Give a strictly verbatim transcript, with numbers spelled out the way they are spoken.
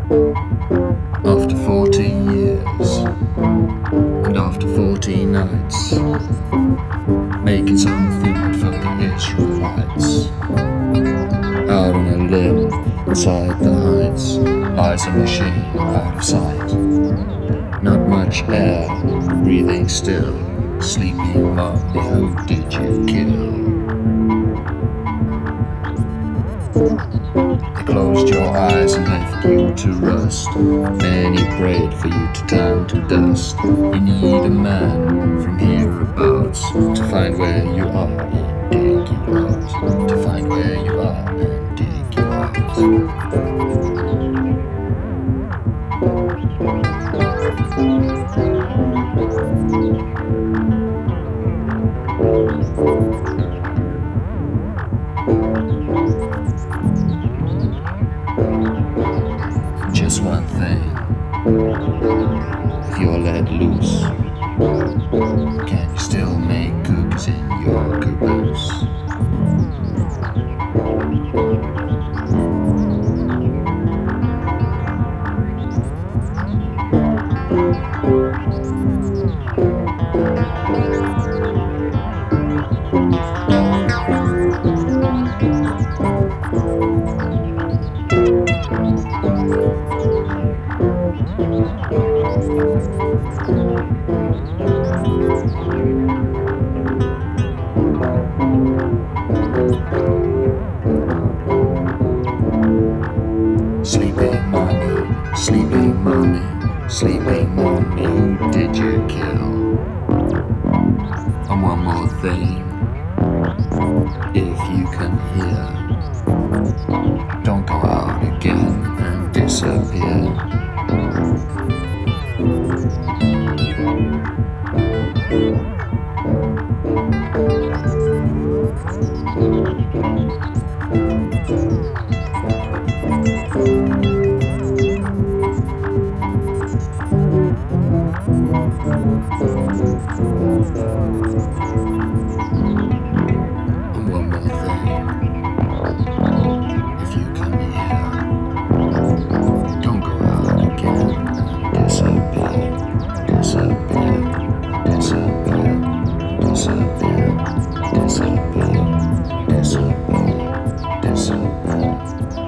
After forty years, and after forty nights, making some food for the Israelites. Out on a limb, inside the heights, lies a machine out of sight. Not much air, breathing still, sleeping mommy, who did you kill? They closed your eyes and left you to rust. Many prayed for you to turn to dust. You need a man from hereabouts to find where you are and dig you out. To find where you are and dig you out. Just one thing, if you're let loose, can you still make cookies in your caboose? Sleeping mommy, sleeping mommy, sleeping mommy, who did you kill? And one more thing, if you can hear, don't go out again and disappear. And one more thing, if you come here, don't go out again and disappear, disappear, disappear, disappear, disappear, disappear, disappear.